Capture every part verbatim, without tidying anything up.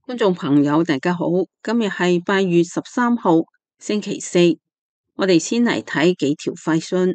觀眾朋友，大家好，今日係八月十三號，星期四。我哋先嚟睇幾條快訊。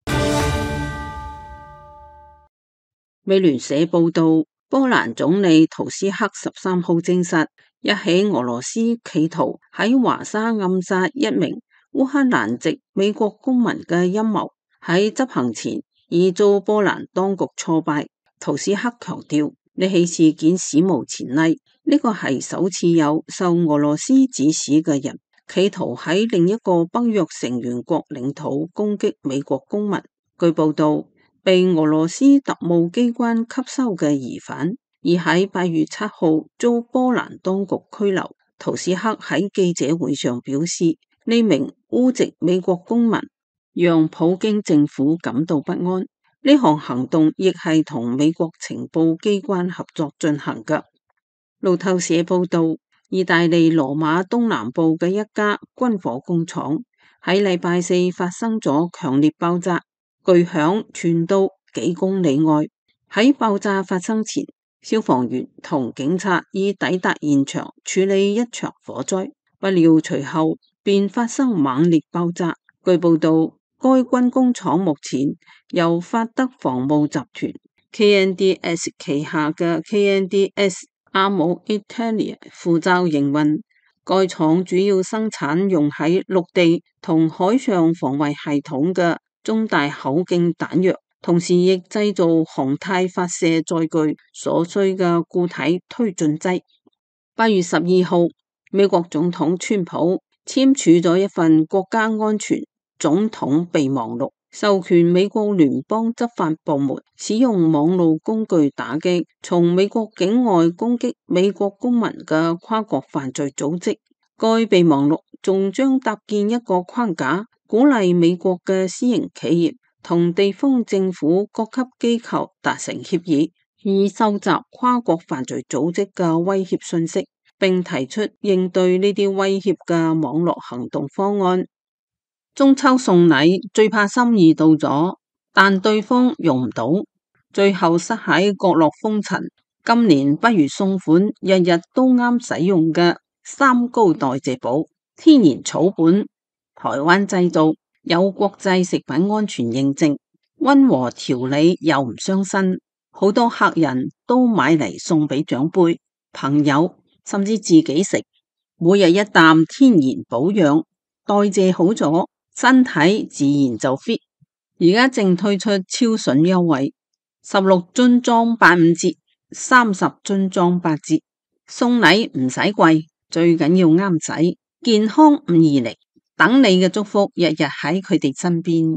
美聯社報道，波蘭總理圖斯克十三號證實，一起俄羅斯企圖喺華沙暗殺一名烏克蘭籍美國公民嘅陰謀，喺執行前已遭波蘭當局挫敗。圖斯克強調，呢起事件史無前例，呢個係首次有受俄羅斯指使嘅人企圖喺另一個北約成員國領土攻擊美國公民。據報道，被俄羅斯特務機關吸收嘅疑犯，已喺八月七號遭波蘭當局拘留。圖斯克喺記者會上表示，呢名烏籍美國公民讓普京政府感到不安。呢項行動亦係同美國情報機關合作進行嘅。路透社報道，意大利羅馬東南部嘅一家軍火工廠喺禮拜四發生咗強烈爆炸，巨響傳到幾公里外。喺爆炸發生前，消防員同警察已抵達現場處理一場火災，不料隨後便發生猛烈爆炸。據報道，該軍工廠目前由法德防務集團 K N D S 旗下嘅 K N D S Armo Italia 負責營運。該廠主要生產用喺陸地同海上防衛系統嘅中大口徑彈藥，同時亦製造航太發射載具所需嘅固體推進劑。八月十二號，美國總統川普簽署咗一份國家安全總統備忘錄，授權美國聯邦執法部門使用網絡工具打擊從美國境外攻擊美國公民嘅跨國犯罪組織。該備忘錄仲將搭建一個框架，鼓勵美國嘅私營企業同地方政府各級機構達成協議，以收集跨國犯罪組織嘅威脅信息，並提出應對呢啲威脅嘅網絡行動方案。中秋送禮最怕心意到咗，但對方用唔到，最後塞喺角落封塵。今年不如送款日日都啱使用嘅三高代謝寶，天然草本，台灣製造，有國際食品安全認證，溫和調理又唔傷身，好多客人都買嚟送俾長輩、朋友，甚至自己食。每日一啖天然保養，代謝好咗，身體自然就 fit。 而家正推出超筍優惠，十六樽裝八五折，三十樽裝八折。送禮唔使貴，最緊要啱使，健康五二零，等你嘅祝福日日喺佢哋身邊。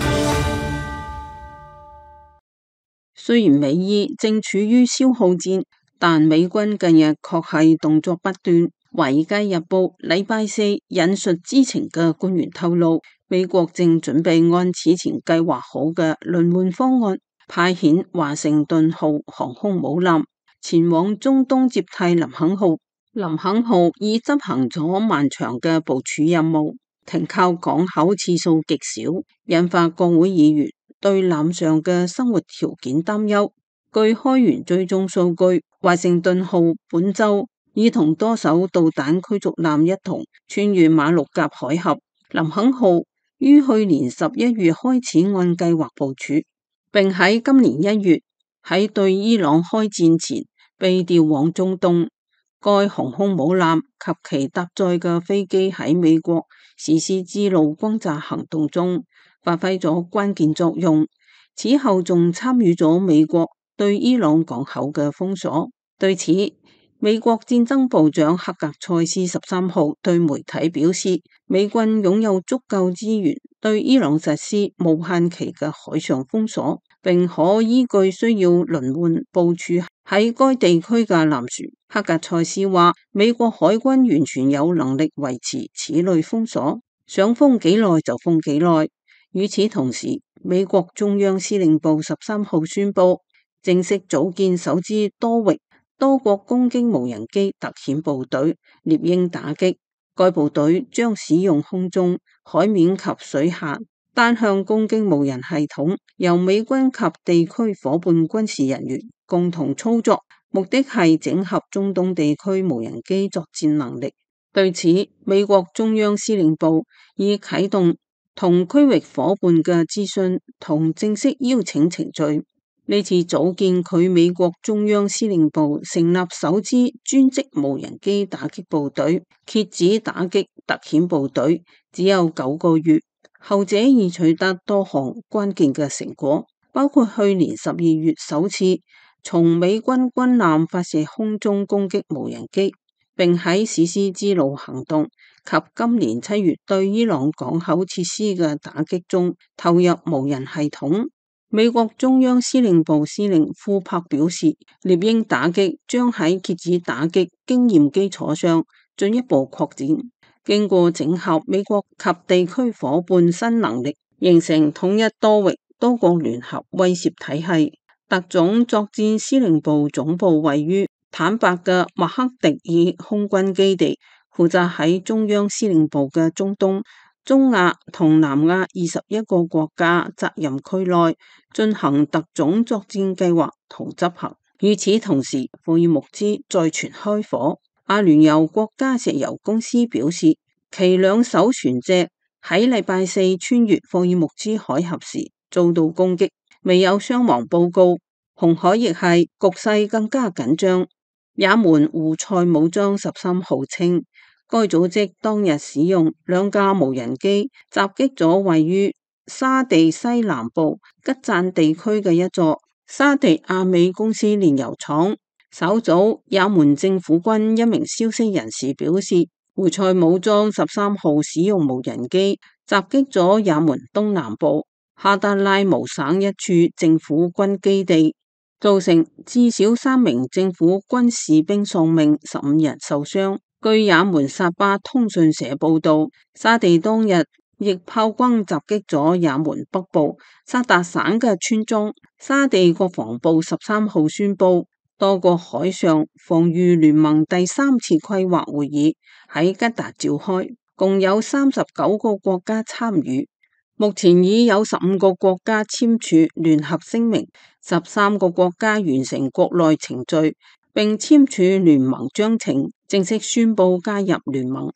雖然美伊正處於消耗戰，但美軍近日確係動作不斷。華爾街日報禮拜四引述知情嘅官員透露，美國正準備按此前計劃好嘅輪換方案，派遣華盛頓號航空母艦前往中東接替林肯號。林肯號已執行咗漫長嘅部署任務，停靠港口次數極少，引發國會議員對艦上嘅生活條件擔憂。據開源追蹤數據，華盛頓號本周已同多艘導彈驅逐艦一同穿越馬六甲海峽。林肯號於去年十一月開始按計劃部署，並喺今年一月喺對伊朗開戰前被調往中東。該航空母艦及其搭載嘅飛機喺美國實施之路轟炸行動中發揮咗關鍵作用，此後仲參與咗美國對伊朗港口嘅封鎖。對此，美國戰爭部長克格塞斯十三號對媒體表示，美軍擁有足夠資源對伊朗實施無限期嘅海上封鎖，並可依據需要輪換部署喺該地區嘅艦船。克格塞斯話，美國海軍完全有能力維持此類封鎖，想封幾耐就封幾耐。與此同時，美國中央司令部十三號宣布正式組建首支多域多國攻擊無人機特遣部隊，獵鷹打擊。該部隊將使用空中、海面及水下單向攻擊無人系統，由美軍及地區夥伴軍事人員共同操作， 目的係整合中東地區無人機作戰能力。對此，美國中央司令部已啟動同區域夥伴嘅諮詢同正式邀請程序。呢次組建佢美國中央司令部成立首支專職無人機打擊部隊蝎子打擊特遣部隊只有九個月，後者已取得多項關鍵嘅成果，包括去年十二月首次從美軍軍艦發射空中攻擊無人機，並喺史詩之路行動及今年七月對伊朗港口設施嘅打擊中投入無人系統。美國中央司令部司令庫珀表示，獵鷹打擊將喺蝎子打擊經驗基礎上進一步擴展，經過整合美國及地區夥伴新能力，形成統一多域多國聯合威懾體系。特種作戰司令部總部位於坦伯嘅麥克迪爾空軍基地，負責喺中央司令部嘅中東、中亞同南亞二十一個國家責任區內進行特種作戰計劃同執行。與此同時，霍爾木茲再傳開火。阿聯酋國家石油公司表示，其兩艘船隻喺禮拜四穿越霍爾木茲海峽時遭到攻擊，未有傷亡報告。紅海亦係局勢更加緊張。也門胡塞武裝十三號稱，該組織當日使用兩架無人機襲擊咗位於沙地西南部吉贊地區嘅一座沙地阿美公司煉油廠。稍早，也門政府軍一名消息人士表示，胡塞武裝十三號使用無人機襲擊咗也門東南部哈德拉姆省一處政府軍基地，造成至少三名政府軍士兵喪命，十五人受傷。據也門薩巴通訊社報道，沙地當日亦炮轟襲擊咗也門北部薩達省嘅村莊。沙地國防部十三號宣布，多個海上防禦聯盟第三次規劃會議喺吉達召開，共有三十九個國家參與。目前已有十五個國家簽署聯合聲明，十三個國家完成國內程序，並簽署聯盟章程，正式宣布加入聯盟。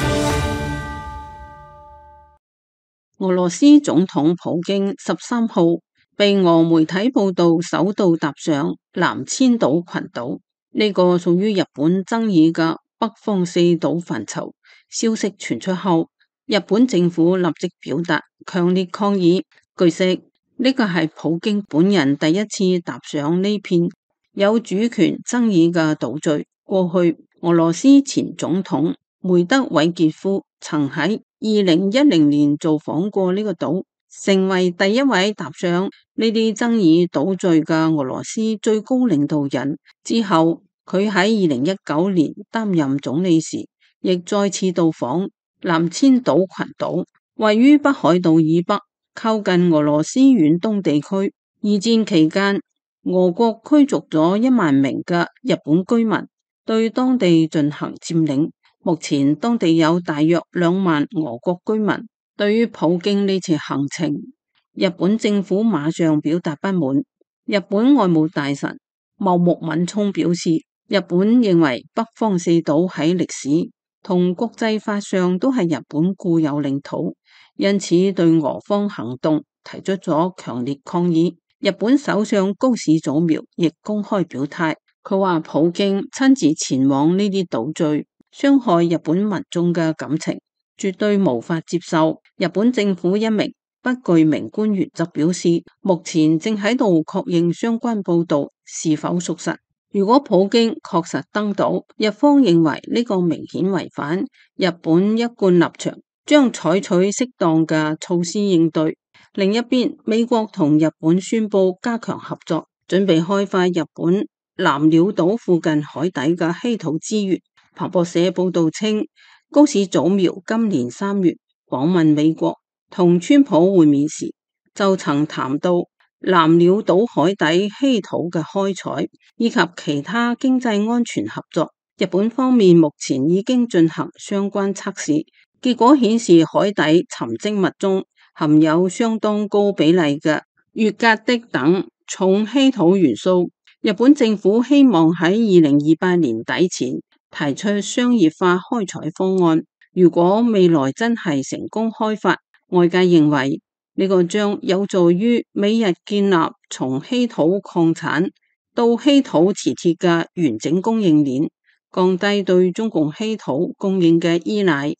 俄羅斯總統普京十三號被俄媒體報道首度踏上南千島群島，呢個屬於日本爭議嘅北方四島範疇。消息傳出後，日本政府立即表達強烈抗議。據悉，呢個係普京本人第一次踏上呢片有主權爭議嘅島嶼。過去，俄羅斯前總統梅德韋傑夫曾喺二零一零年造訪過呢個島，成為第一位踏上呢啲爭議島嶼嘅俄羅斯最高領導人。之後，佢喺二零一九年擔任總理時，亦再次到訪南千島群島，位於北海道以北，靠近俄羅斯遠東地區。二戰期間，俄國驅逐咗一萬名嘅日本居民，對當地進行佔領。目前當地有大約兩萬俄國居民。對於普京呢次行程，日本政府馬上表達不滿。日本外務大臣茂木敏充表示，日本認為北方四島喺歷史同國際法上都係日本固有領土，因此對俄方行動提出咗強烈抗議。日本首相高市早苗亦公開表態，佢話普京親自前往呢啲島嶼，傷害日本民眾嘅感情，絕對無法接受。日本政府一名不具名官員則表示，目前正喺度確認相關報道是否屬實。如果普京確實登島，日方認為呢個明顯違反日本一貫立場，將採取適當嘅措施應對。另一邊，美國同日本宣布加強合作，準備開發日本南鳥島附近海底嘅稀土資源。彭博社報道稱，高市早苗今年三月訪問美國，同川普會面時就曾談到南鳥島海底稀土嘅開採以及其他經濟安全合作。日本方面目前已經進行相關測試，結果顯示海底沉積物中含有相當高比例嘅乙甲的等重稀土元素。 日本政府希望喺二零二八年底前提出商業化開採方案。如果未來真係成功開發，外界認為呢個將有助於美日建立從稀土礦產到稀土磁鐵嘅完整供應鏈，降低對中共稀土供應嘅依賴。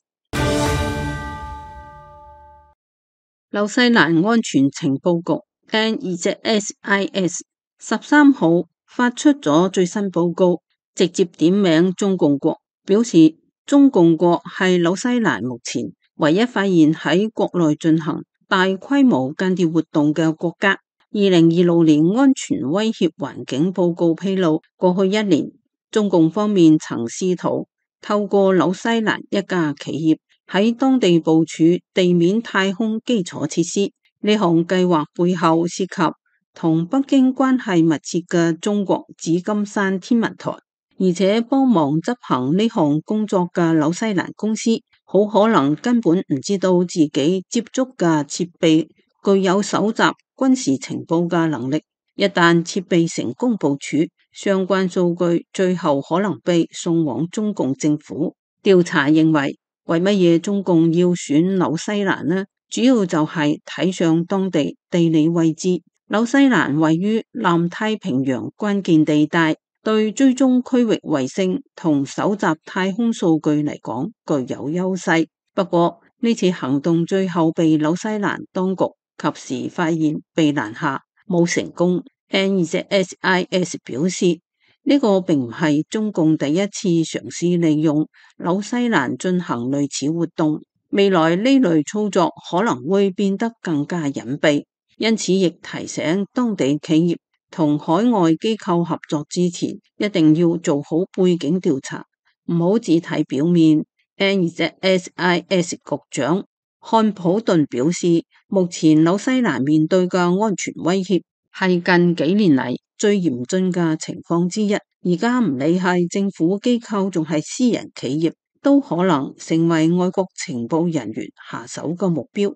紐西蘭安全情報局 N Z S I S 十三號發出咗最新報告，直接點名中共國，表示中共國係紐西蘭目前唯一發現喺國內進行大規模間諜活動嘅國家。二零二六年安全威脅環境報告披露，過去一年中共方面曾試圖透過紐西蘭一家企業喺當地部署地面太空基礎設施。呢項計劃背後涉及同北京關係密切嘅中國紫金山天文台，而且幫忙執行呢項工作嘅紐西蘭公司，好可能根本唔知道自己接觸嘅設備具有搜集軍事情報嘅能力。一旦設備成功部署，相關數據最後可能被送往中共政府。調查認為，為乜嘢中共要選紐西蘭呢？主要就係睇上當地地理位置。紐西蘭位於南太平洋關鍵地帶，對追蹤區域衛星同搜集太空數據嚟講具有優勢。不過呢次行動最後被紐西蘭當局及時發現被攔下，冇成功。N Z S I S 表示，呢、這個並唔係中共第一次嘗試利用紐西蘭進行類似活動，未來呢類操作可能會變得更加隱蔽。因此，亦提醒當地企業同海外機構合作之前，一定要做好背景調查，唔好只睇表面。N Z S I S 局長漢普頓表示，目前紐西蘭面對嘅安全威脅係近幾年嚟最嚴峻嘅情況之一。而家唔理係政府機構仲係私人企業，都可能成為外國情報人員下手嘅目標。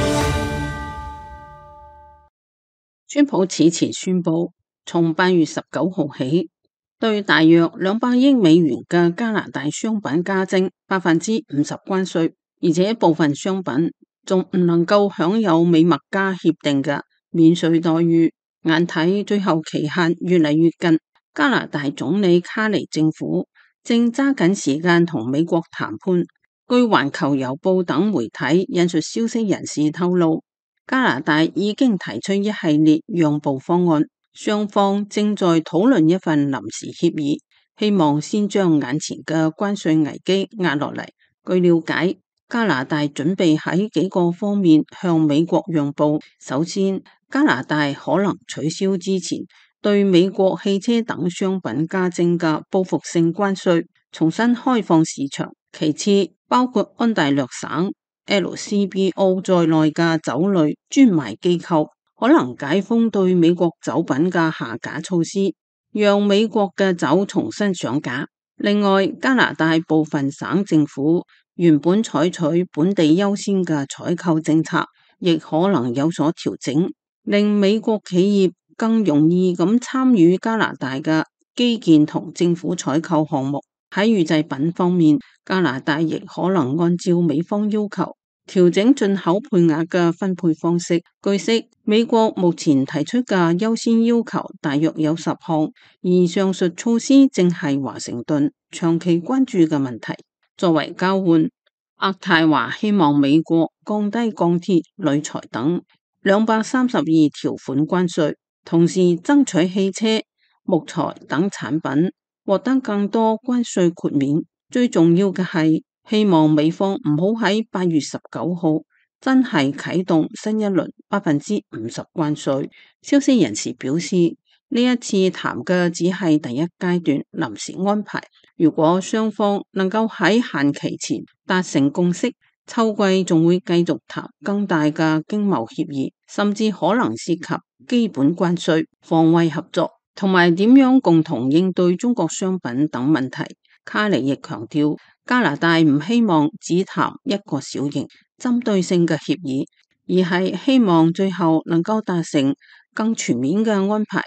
川普此前宣布，從八月十九號起，對大約兩百億美元嘅加拿大商品加徵百分之五十關稅，而且部分商品仲唔能夠享有美墨加協定嘅免稅待遇。眼睇最後期限越嚟越近，加拿大總理卡尼政府正揸緊時間同美國談判。據環球郵報等媒體引述消息人士透露，加拿大已經提出一系列讓步方案，雙方正在討論一份臨時協議，希望先將眼前嘅關稅危機壓落嚟。據了解，加拿大準備喺幾個方面向美國讓步。首先，加拿大可能取消之前對美國汽車等商品加徵嘅報復性關稅，重新開放市場。其次，包括安大略省 L C B O 在內嘅酒類專賣機構可能解封對美國酒品嘅下架措施，讓美國嘅酒重新上架。另外，加拿大部分省政府原本採取本地優先嘅採購政策，亦可能有所調整，令美國企業更容易咁參與加拿大嘅基建同政府採購項目。喺預製品方面，加拿大亦可能按照美方要求調整進口配額嘅分配方式。據悉，美國目前提出嘅優先要求大約有十項，而上述措施正係華盛頓長期關注嘅問題。作為交換，渥太華希望美國降低鋼鐵、鋁材等兩百三十二條款關稅，同時爭取汽車、木材等產品獲得更多關稅豁免。最重要嘅係希望美方唔好喺八月十九號真係啟動新一輪百分之五十關稅。消息人士表示，呢一次談嘅只係第一階段臨時安排，如果雙方能夠喺限期前達成共識，秋季仲會繼續談更大嘅經貿協議，甚至可能涉及基本關稅、防衛合作同埋點樣共同應對中國商品等問題。卡尼亦強調，加拿大唔希望只談一個小型針對性嘅協議，而係希望最後能夠達成更全面嘅安排。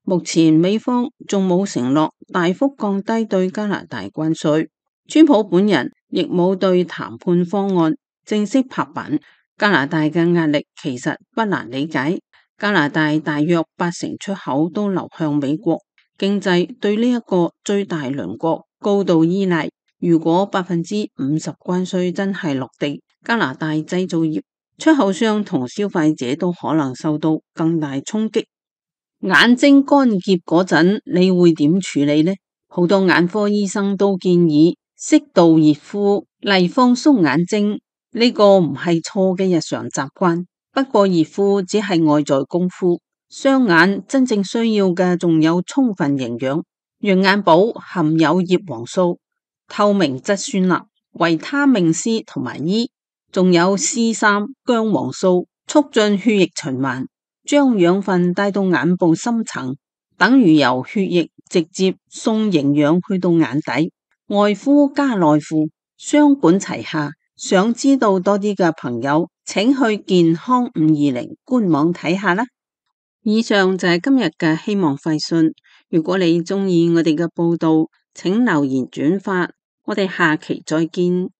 目前美方仲冇承諾大幅降低對加拿大關稅，川普本人亦冇對談判方案正式拍板。加拿大嘅壓力其實不難理解，加拿大大約八成出口都流向美國，經濟對呢一個最大鄰國高度依賴。如果百分之五十關稅真係落地，加拿大製造業、出口商同消費者都可能受到更大衝擊。眼睛乾澀嗰陣，你會點處理呢？好多眼科醫生都建議適度熱敷嚟放鬆眼睛，呢個唔係錯嘅日常習慣。不過熱敷只係外在功夫，雙眼真正需要嘅仲有充分營養。羊眼寶含有葉黃素、透明質酸鈉、維他命 C 同埋 E， 仲有 C 三 薑黃素，促進血液循環，將養分帶到眼部深層，等於由血液直接送營養去到眼底。外敷加內敷，雙管齊下。想知道多啲嘅朋友，請去健康五二零官網睇下啦。以上就係今日嘅希望快訊。如果你鍾意我哋嘅報道，請留言轉發。我哋下期再見。